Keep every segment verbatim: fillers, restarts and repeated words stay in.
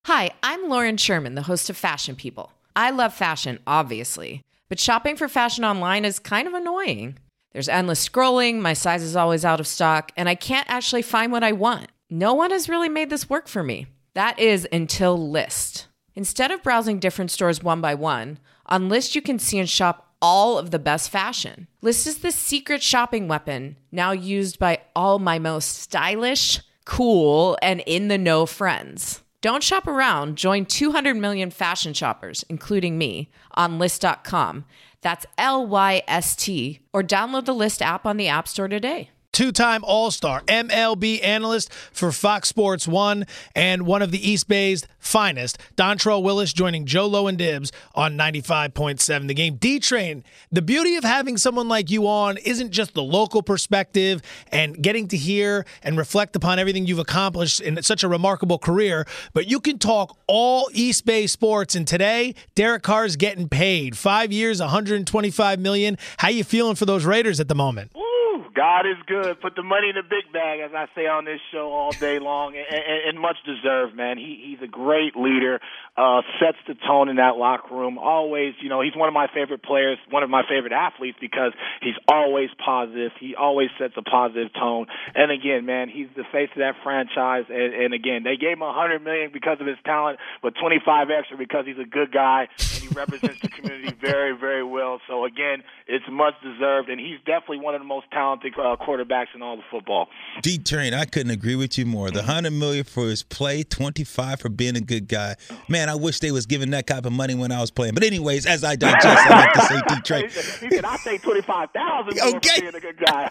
Hi, I'm Lauren Sherman, the host of Fashion People. I love fashion, obviously, but shopping for fashion online is kind of annoying. There's endless scrolling, my size is always out of stock, and I can't actually find what I want. No one has really made this work for me. That is until Lyst. Instead of browsing different stores one by one, on Lyst you can see and shop all of the best fashion. Lyst is the secret shopping weapon, now used by all my most stylish, cool, and in-the-know friends. Don't shop around. Join two hundred million fashion shoppers, including me, on Lyst dot com. That's L Y S T. Or download the Lyst app on the App Store today. Two-time All-Star, M L B analyst for Fox Sports one, and one of the East Bay's finest, Dontrell Willis, joining Joe Low and Dibs on ninety-five point seven The Game. D-Train, the beauty of having someone like you on isn't just the local perspective and getting to hear and reflect upon everything you've accomplished in such a remarkable career, but you can talk all East Bay sports, and today, Derek Carr's getting paid. Five years, one hundred twenty-five million dollars. How you feeling for those Raiders at the moment? God is good. Put the money in the big bag, as I say on this show all day long, and, and, and much deserved, man. He, he's a great leader, uh, sets the tone in that locker room. Always, you know, he's one of my favorite players, one of my favorite athletes because he's always positive. He always sets a positive tone. And again, man, he's the face of that franchise. And, and again, they gave him one hundred million dollars because of his talent, but twenty-five extra because he's a good guy and he represents the community very, very well. So again, it's much deserved, and he's definitely one of the most talented Uh, quarterbacks in all the football. D-Train, I couldn't agree with you more. The one hundred million dollars for his play, twenty-five for being a good guy. Man, I wish they was giving that type of money when I was playing. But anyways, as I digest, I like to say D-Train. He said, I take twenty-five thousand dollars okay. for being a good guy.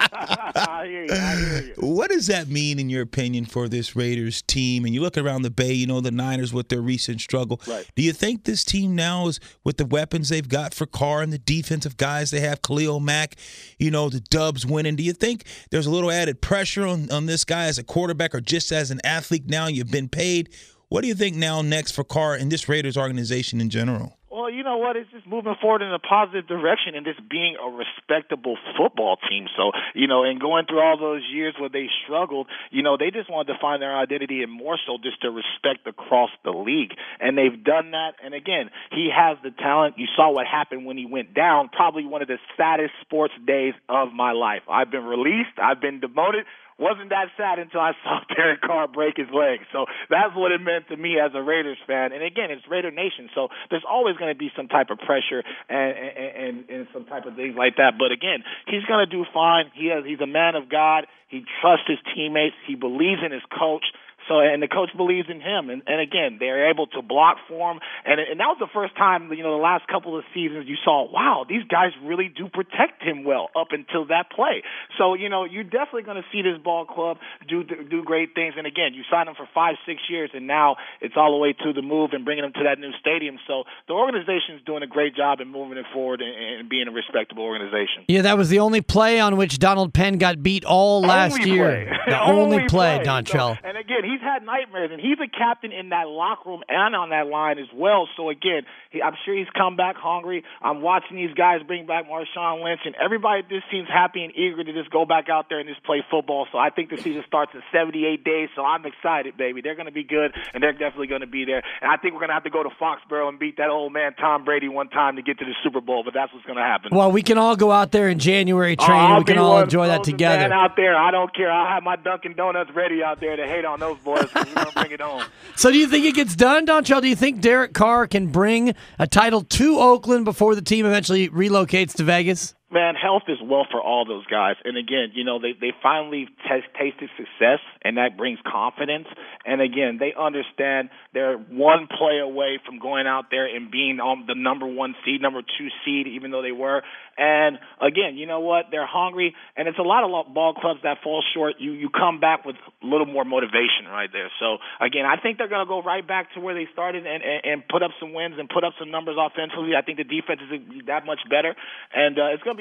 I hear you. I hear you. What does that mean, in your opinion, for this Raiders team? And you look around the Bay, you know, the Niners with their recent struggle. Right. Do you think this team now is, with the weapons they've got for Carr and the defensive guys they have, Khalil Mack, you know, the Dubs winning, do you think there's a little added pressure on, on this guy as a quarterback or just as an athlete now? You've been paid. What do you think now next for Carr and this Raiders organization in general? Well, you know what? It's just moving forward in a positive direction and just being a respectable football team. So, you know, and going through all those years where they struggled, you know, they just wanted to find their identity and more so just to respect across the league. And they've done that. And again, he has the talent. You saw what happened when he went down. Probably one of the saddest sports days of my life. I've been released. I've been demoted. Wasn't that sad until I saw Derek Carr break his leg. So that's what it meant to me as a Raiders fan. And again, it's Raider Nation, so there's always going to be some type of pressure and, and, and, and some type of things like that. But again, he's going to do fine. He has, he's a man of God. He trusts his teammates. He believes in his coach. So, and the coach believes in him. And, and again, they're able to block for him. And, and that was the first time, you know, the last couple of seasons you saw, wow, these guys really do protect him well up until that play. So, you know, you're definitely going to see this ball club do do great things. And again, you signed him for five, six years, and now it's all the way to the move and bringing him to that new stadium. So the organization is doing a great job in moving it forward and, and being a respectable organization. Yeah, that was the only play on which Donald Penn got beat all last only year. Play. The only, only play, play. Dontrell. So, and again, he's had nightmares, and he's a captain in that locker room and on that line as well. So again, he, I'm sure he's come back hungry. I'm watching these guys bring back Marshawn Lynch, and everybody just seems happy and eager to just go back out there and just play football. So I think the season starts in seventy-eight days, so I'm excited, baby. They're going to be good, and they're definitely going to be there. And I think we're going to have to go to Foxborough and beat that old man Tom Brady one time to get to the Super Bowl, but that's what's going to happen. Well, we can all go out there in January, train, oh, and we can all enjoy that together. Man out there, I don't care. I'll have my Dunkin' Donuts ready out there to hate on those boys because we're going to bring it on. So do you think it gets done, Dontrell? Do you think Derek Carr can bring a title to Oakland before the team eventually relocates to Vegas? Man, health is wealth for all those guys. And again, you know, they, they finally t- tasted success, and that brings confidence. And again, they understand they're one play away from going out there and being on the number one seed, number two seed, even though they were. And again, you know what? They're hungry, and it's a lot of ball clubs that fall short. You you come back with a little more motivation right there. So again, I think they're going to go right back to where they started and, and, and put up some wins and put up some numbers offensively. I think the defense is that much better, and uh, it's going to be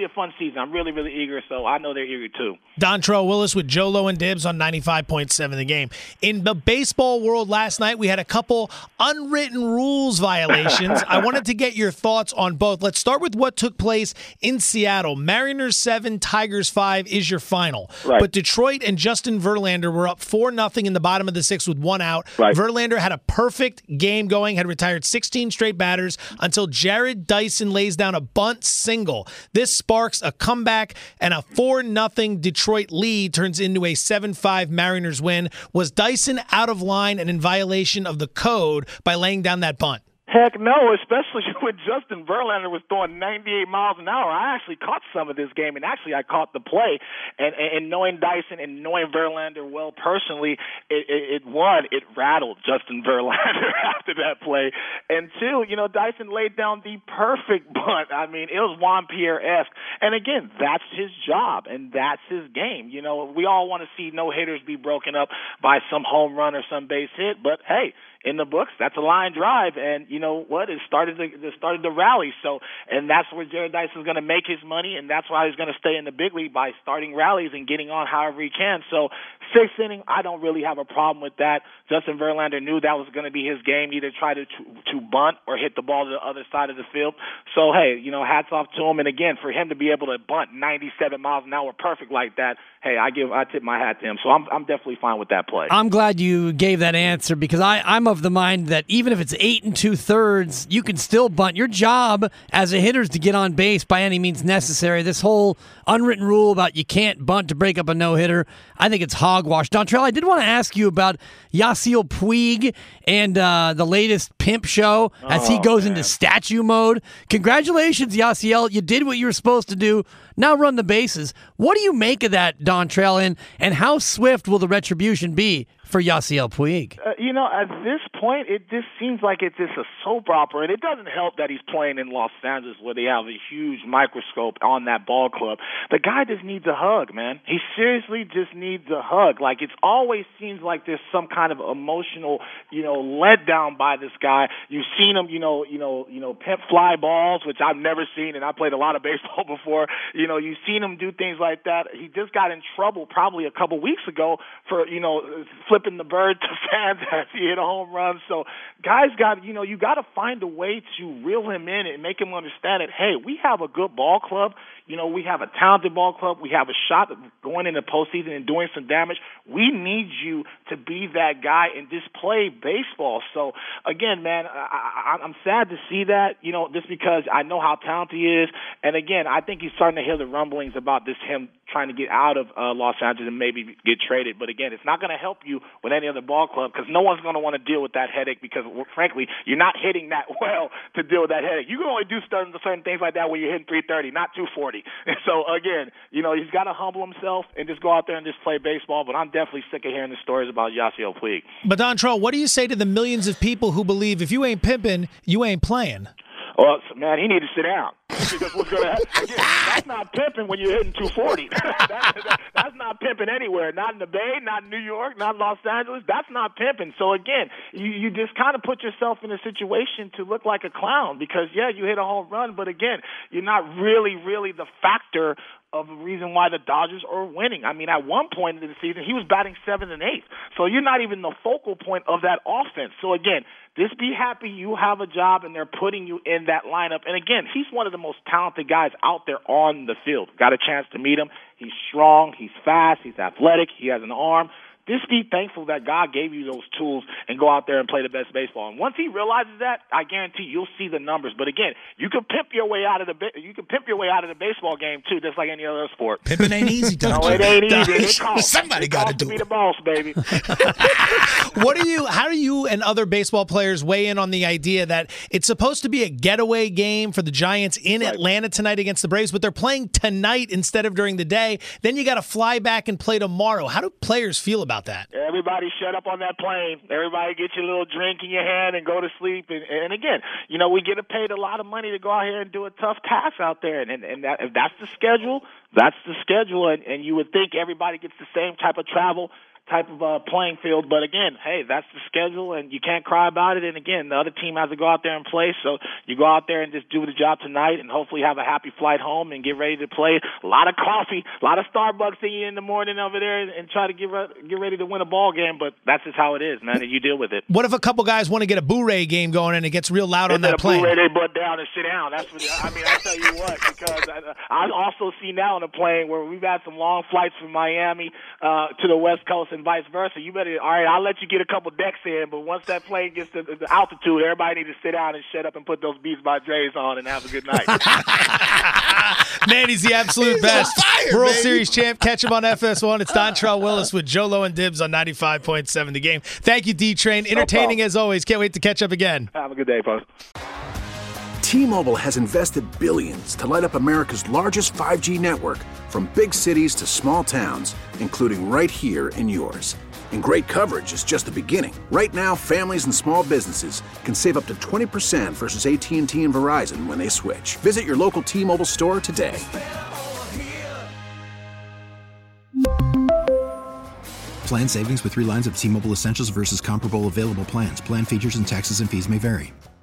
be a fun season. I'm really, really eager, so I know they're eager too. Dontrell Willis with Joe Low and Dibs on ninety-five point seven The Game. In the baseball world last night, we had a couple unwritten rules violations. I wanted to get your thoughts on both. Let's start with what took place in Seattle. Mariners seven, Tigers five is your final. Right. But Detroit and Justin Verlander were up four nothing in the bottom of the sixth with one out. Right. Verlander had a perfect game going, had retired sixteen straight batters until Jared Dyson lays down a bunt single. This sparks a comeback, and a four nothing Detroit lead turns into a seven five Mariners win. Was Dyson out of line and in violation of the code by laying down that bunt? Heck no, especially when Justin Verlander was throwing ninety-eight miles an hour. I actually caught some of this game, and actually I caught the play. And, and, and knowing Dyson and knowing Verlander well personally, it, it, it one, it rattled Justin Verlander after that play. And two, you know, Dyson laid down the perfect bunt. I mean, it was Juan Pierre-esque. And again, that's his job, and that's his game. You know, we all want to see no-hitters be broken up by some home run or some base hit, but hey, in the books, that's a line drive, and you know what? It started the it started the rally. So, and that's where Jared Dyson is going to make his money, and that's why he's going to stay in the big league by starting rallies and getting on however he can. So, sixth inning, I don't really have a problem with that. Justin Verlander knew that was going to be his game, either try to, to to bunt or hit the ball to the other side of the field. So, hey, you know, hats off to him. And again, for him to be able to bunt ninety-seven miles an hour perfect like that, hey, I give I tip my hat to him. So I'm I'm definitely fine with that play. I'm glad you gave that answer because I, I'm of the mind that even if it's eight and two thirds, you can still bunt. Your job as a hitter is to get on base by any means necessary. This whole unwritten rule about you can't bunt to break up a no-hitter, I think it's hogwash. Dontrell, I did want to ask you about Yasiel Puig and uh, the latest pimp show as he Oh, goes man. into statue mode. Congratulations, Yasiel. You did what you were supposed to do. Now run the bases. What do you make of that, Dontrell, and, and how swift will the retribution be for Yasiel Puig? Uh, you know, at this point, it just seems like it's just a soap opera, and it doesn't help that he's playing in Los Angeles where they have a huge microscope on that ball club. The guy just needs a hug, man. He seriously just needs a hug. Like, it always seems like there's some kind of emotional, you know, letdown by this guy. You've seen him, you know, you know, you know, pimp fly balls, which I've never seen, and I played a lot of baseball before. You know, you've seen him do things like that. He just got in trouble probably a couple weeks ago for, you know, flipping the bird to fans as he hit a home run. So guys got, you know, you got to find a way to reel him in and make him understand that, hey, we have a good ball club. You know, we have a talented ball club. We have a shot at going into postseason and doing some damage. We need you to be that guy and just play baseball. So, again, man, I, I, I'm sad to see that, you know, just because I know how talented he is. And, again, I think he's starting to hear the rumblings about this him trying to get out of uh, Los Angeles and maybe get traded. But, again, it's not going to help you with any other ball club because no one's going to want to deal with that headache because, frankly, you're not hitting that well to deal with that headache. You can only do certain, certain things like that when you're hitting three thirty, not two forty. So, again, you know, he's got to humble himself and just go out there and just play baseball. But I'm definitely sick of hearing the stories about Yasiel Puig. But, Dontrell, what do you say to the millions of people who believe if you ain't pimping, you ain't playing? Well, man, he need to sit down. Because what's going to happen? Again, that's not pimping when you're hitting two forty. that, that, that's not pimping anywhere. Not in the Bay, not in New York, not Los Angeles. That's not pimping. So, again, you, you just kind of put yourself in a situation to look like a clown because, yeah, you hit a home run, but, again, you're not really, really the factor of the reason why the Dodgers are winning. I mean, at one point in the season, he was batting seventh and eighth. So you're not even the focal point of that offense. So, again, just be happy you have a job and they're putting you in that lineup. And, again, he's one of the most talented guys out there on the field. Got a chance to meet him. He's strong. He's fast. He's athletic. He has an arm. Just be thankful that God gave you those tools and go out there and play the best baseball. And once he realizes that, I guarantee you'll see the numbers. But again, you can pimp your way out of the you can pimp your way out of the baseball game too, just like any other sport. Pimping ain't easy, Don. No, it ain't easy. It costs. Somebody got to do be it. the boss, baby. What do you? How do you and other baseball players weigh in on the idea that it's supposed to be a getaway game for the Giants in Right. Atlanta tonight against the Braves, but they're playing tonight instead of during the day? Then you got to fly back and play tomorrow. How do players feel about that? Everybody shut up on that plane. Everybody get your little drink in your hand and go to sleep. And, and again, you know, we get paid a lot of money to go out here and do a tough task out there. And, and, and that, if that's the schedule, that's the schedule. And, and you would think everybody gets the same type of travel. type of uh, playing field. But again, hey, that's the schedule, and you can't cry about it. And again, the other team has to go out there and play. So you go out there and just do the job tonight, and hopefully have a happy flight home and get ready to play. A lot of coffee, a lot of Starbucks in you in the morning over there, and, and try to get re- get ready to win a ball game. But that's just how it is, man. And you deal with it. What if a couple guys want to get a Boo-Ray game going and it gets real loud on that a plane? Boo-Ray, they butt down and sit down. That's what I mean. I tell you what, because I, I also see now on the plane where we've had some long flights from Miami uh, to the West Coast and vice versa. You better, all right, I'll let you get a couple decks in, but once that plane gets to the altitude, everybody needs to sit down and shut up and put those Beats by Dre's on and have a good night. Man, he's the absolute He's best. on fire, World baby. Series champ. Catch him on F S one. It's Dontrell Willis with Joe Low and Dibs on ninety-five point seven The Game. Thank you, D-Train. Entertaining No as always. Can't wait to catch up again. Have a good day, folks. T-Mobile has invested billions to light up America's largest five G network, from big cities to small towns, including right here in yours. And great coverage is just the beginning. Right now, families and small businesses can save up to twenty percent versus A T and T and Verizon when they switch. Visit your local T-Mobile store today. Plan savings with three lines of T-Mobile Essentials versus comparable available plans. Plan features and taxes and fees may vary.